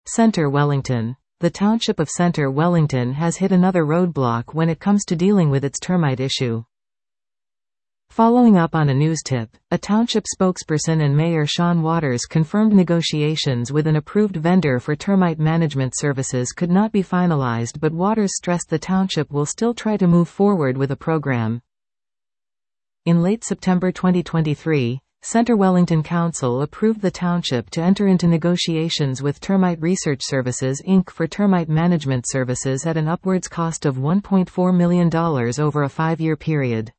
Centre Wellington. The township of Centre Wellington has hit another roadblock when it comes to dealing with its termite issue. Following up on a news tip, a township spokesperson and Mayor Sean Waters confirmed negotiations with an approved vendor for termite management services could not be finalized, but Waters stressed the township will still try to move forward with a program. In late September 2023, Centre Wellington Council approved the township to enter into negotiations with Termite Research Services Inc. for termite management services at an upwards cost of $1.4 million over a 5-year period.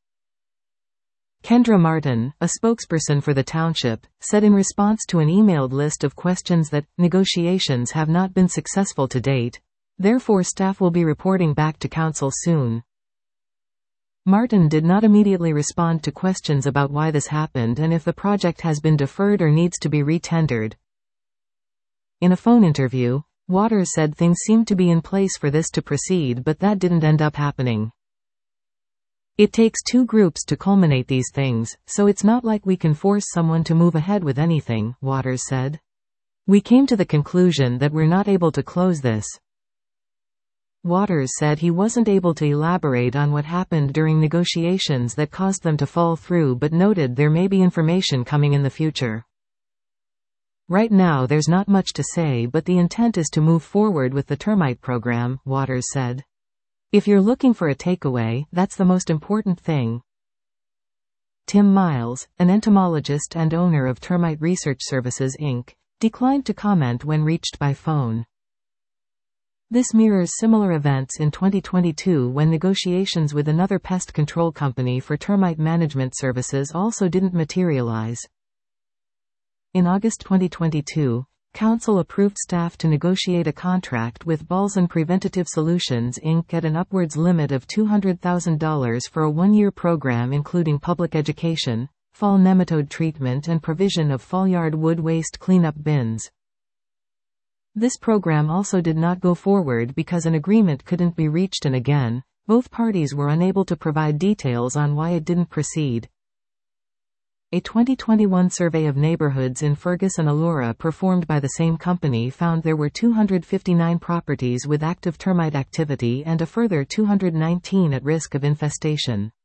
Kendra Martin, a spokesperson for the township, said in response to an emailed list of questions that negotiations have not been successful to date. Therefore, staff will be reporting back to council soon. Martin did not immediately respond to questions about why this happened and if the project has been deferred or needs to be re-tendered. In a phone interview, Waters said things seemed to be in place for this to proceed, but that didn't end up happening. It takes two groups to culminate these things, so it's not like we can force someone to move ahead with anything, Waters said. We came to the conclusion that we're not able to close this. Waters said he wasn't able to elaborate on what happened during negotiations that caused them to fall through, but noted there may be information coming in the future. Right now there's not much to say, but the intent is to move forward with the termite program, Waters said. If you're looking for a takeaway, that's the most important thing. Tim Miles, an entomologist and owner of Termite Research Services Inc., declined to comment when reached by phone. This mirrors similar events in 2022 when negotiations with another pest control company for termite management services also didn't materialize. In August 2022, Council approved staff to negotiate a contract with Balzan Preventative Solutions Inc. at an upwards limit of $200,000 for a 1-year program including public education, fall nematode treatment and provision of fallyard wood waste cleanup bins. This program also did not go forward because an agreement couldn't be reached, and again, both parties were unable to provide details on why it didn't proceed. A 2021 survey of neighborhoods in Fergus and Elura performed by the same company found there were 259 properties with active termite activity and a further 219 at risk of infestation.